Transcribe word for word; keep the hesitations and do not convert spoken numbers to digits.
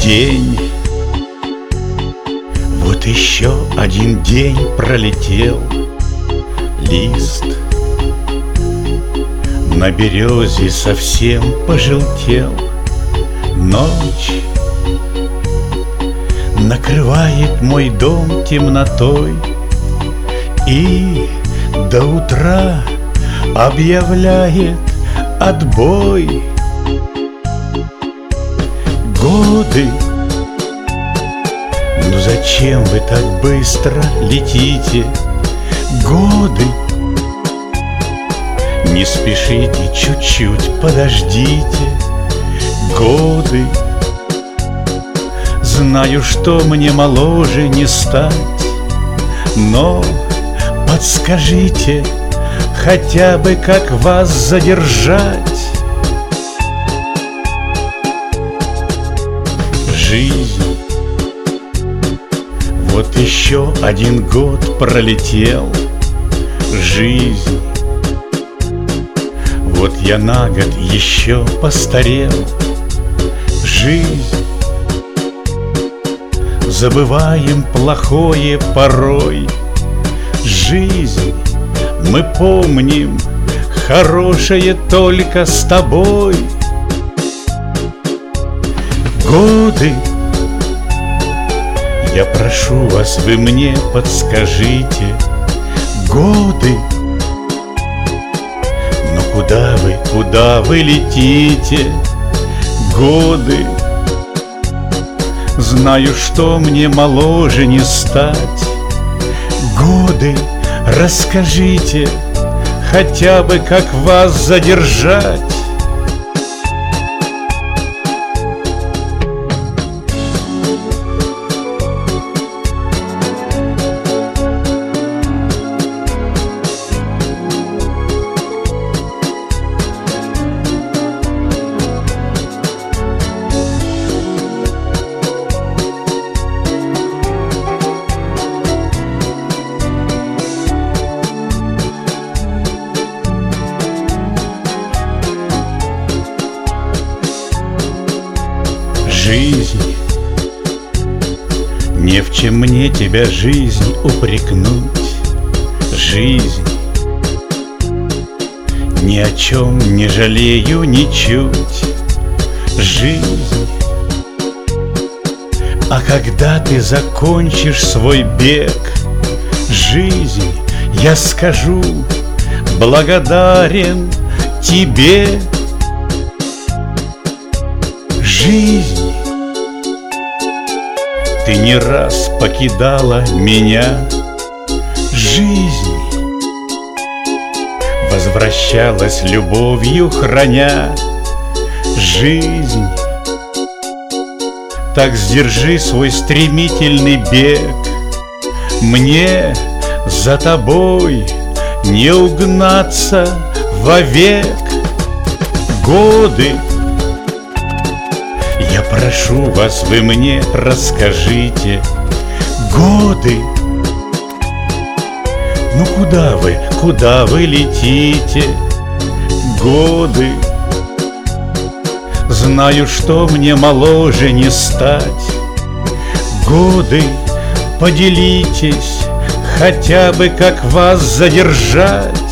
День. Вот еще один день пролетел. Лист на березе совсем пожелтел. Ночь накрывает мой дом темнотой и до утра объявляет отбой. Годы, ну зачем вы так быстро летите? Годы, не спешите, чуть-чуть подождите. Годы, знаю, что мне моложе не стать, но подскажите, хотя бы как вас задержать. Жизнь, вот еще один год пролетел. Жизнь, вот я на год еще постарел. Жизнь, забываем плохое порой. Жизнь, мы помним хорошее только с тобой. Годы, я прошу вас, вы мне подскажите. Годы, но куда вы, куда вы летите? Годы, знаю, что мне моложе не стать. Годы, расскажите, хотя бы как вас задержать. Жизнь, не в чем мне тебя, жизнь, упрекнуть. Жизнь, ни о чем не жалею ничуть. Жизнь, а когда ты закончишь свой бег, жизнь, я скажу, благодарен тебе. Жизнь, ты не раз покидала меня. Жизнь, возвращалась любовью храня. Жизнь, так сдержи свой стремительный бег. Мне за тобой не угнаться вовек. Годы, я прошу вас, вы мне расскажите. Годы, ну куда вы, куда вы летите? Годы, знаю, что мне моложе не стать. Годы, поделитесь, хотя бы как вас задержать.